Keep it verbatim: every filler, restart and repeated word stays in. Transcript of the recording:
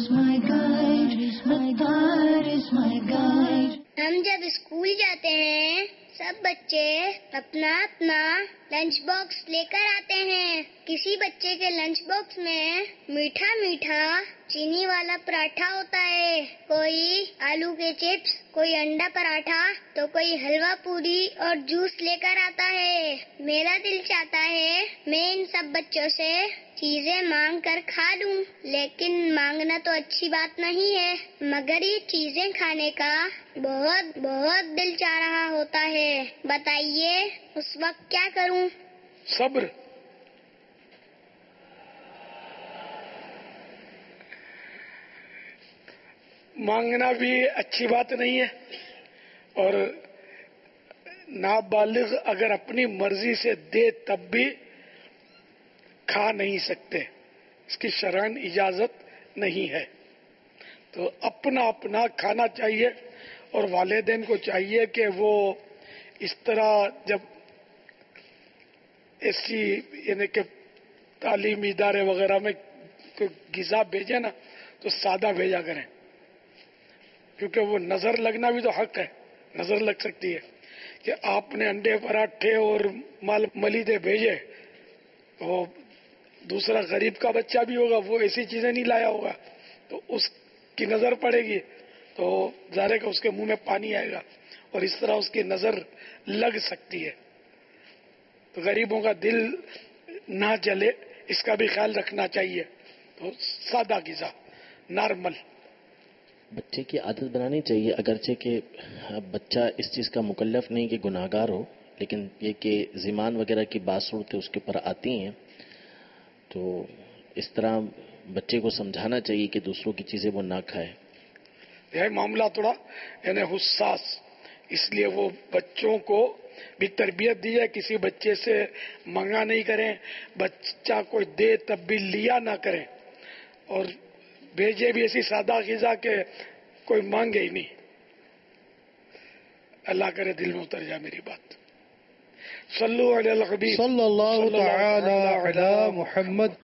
my guide, my guide is my guide. ہم جب school جاتے ہیں سب بچے اپنا اپنا لنچ باکس لے کر آتے ہیں. کسی بچے کے لنچ باکس میں میٹھا میٹھا چینی والا پراٹھا ہوتا ہے, کوئی آلو کے چپس, کوئی انڈا پراٹھا, تو کوئی حلوہ پوری اور جوس لے کر آتا ہے. میرا دل چاہتا ہے میں ان سب بچوں سے چیزیں مانگ کر کھا لوں, لیکن مانگنا تو اچھی بات نہیں ہے, مگر یہ چیزیں کھانے کا بہت بہت دل چاہ رہا ہوتا ہے. بتائیے اس وقت کیا کروں؟ صبر. مانگنا بھی اچھی بات نہیں ہے, اور نابالغ اگر اپنی مرضی سے دے تب بھی کھا نہیں سکتے, اس کی شرعاً اجازت نہیں ہے. تو اپنا اپنا کھانا چاہیے, اور والدین کو چاہیے کہ وہ اس طرح جب ایسی یعنی کہ تعلیمی ادارے وغیرہ میں کوئی غذا بھیجے نا تو سادہ بھیجا کریں, کیونکہ وہ نظر لگنا بھی تو حق ہے, نظر لگ سکتی ہے کہ آپ نے انڈے پراٹھے اور مال ملیدے بھیجے, وہ دوسرا غریب کا بچہ بھی ہوگا وہ ایسی چیزیں نہیں لایا ہوگا تو اس کی نظر پڑے گی تو ظاہر کہ اس کے منہ میں پانی آئے گا اور اس طرح اس کی نظر لگ سکتی ہے. تو غریبوں کا دل نہ جلے اس کا بھی خیال رکھنا چاہیے. تو سادہ غذا نارمل بچے کی عادت بنانی چاہیے, اگرچہ کہ بچہ اس چیز کا مکلف نہیں کہ گناہگار ہو, لیکن یہ کہ زیمان وغیرہ کی بات صورتیں اس کے اوپر آتی ہیں تو اس طرح بچے کو سمجھانا چاہیے کہ دوسروں کی چیزیں وہ نہ کھائے. یہ معاملہ تھوڑا یعنی حساس, اس لیے وہ بچوں کو بھی تربیت دی ہے, کسی بچے سے منگا نہیں کریں, بچہ کوئی دے تب بھی لیا نہ کریں, اور بھیجے بھی ایسی سادہ غذا کہ کوئی مانگے ہی نہیں. اللہ کرے دل میں اتر جائے میری بات. صلو علی الحبیب صلی اللہ تعالی علی محمد.